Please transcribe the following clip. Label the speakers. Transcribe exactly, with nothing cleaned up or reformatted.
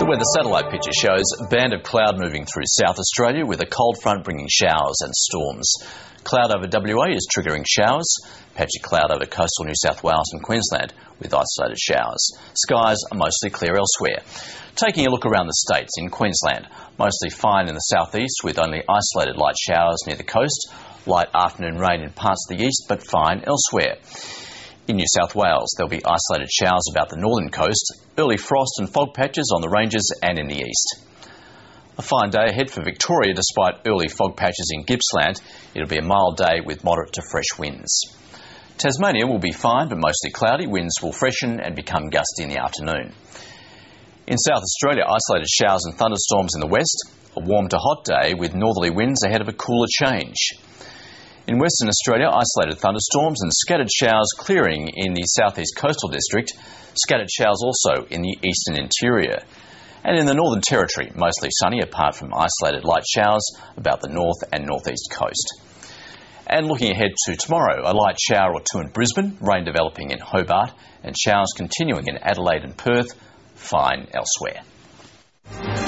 Speaker 1: weather satellite picture shows a band of cloud moving through South Australia with a cold front bringing showers and storms. Cloud over W A is triggering showers, patchy cloud over coastal New South Wales and Queensland with isolated showers. Skies are mostly clear elsewhere. Taking a look around the states, in Queensland, mostly fine in the southeast with only isolated light showers near the coast, light afternoon rain in parts of the east but fine elsewhere. In New South Wales, there'll be isolated showers about the northern coast, early frost and fog patches on the ranges and in the east. A fine day ahead for Victoria despite early fog patches in Gippsland. It'll be a mild day with moderate to fresh winds. Tasmania will be fine but mostly cloudy. Winds will freshen and become gusty in the afternoon. In South Australia, isolated showers and thunderstorms in the west. A warm to hot day with northerly winds ahead of a cooler change. In Western Australia, isolated thunderstorms and scattered showers clearing in the southeast coastal district. Scattered showers also in the eastern interior. And in the Northern Territory, mostly sunny apart from isolated light showers about the north and northeast coast. And looking ahead to tomorrow, a light shower or two in Brisbane, rain developing in Hobart and showers continuing in Adelaide and Perth, fine elsewhere.